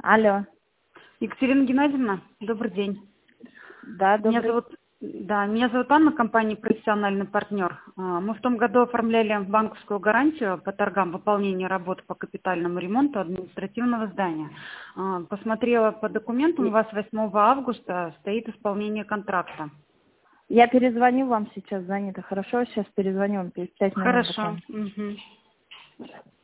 Алло. Екатерина Геннадьевна, добрый день. Да, добрый. Меня зовут Анна, компания «Профессиональный партнер». Мы в том году оформляли банковскую гарантию по торгам выполнения работ по капитальному ремонту административного здания. Посмотрела по документам, у вас 8 августа стоит исполнение контракта. Я перезвоню вам сейчас, занято. Хорошо, сейчас перезвоню вам через 5 минут. Хорошо. Угу.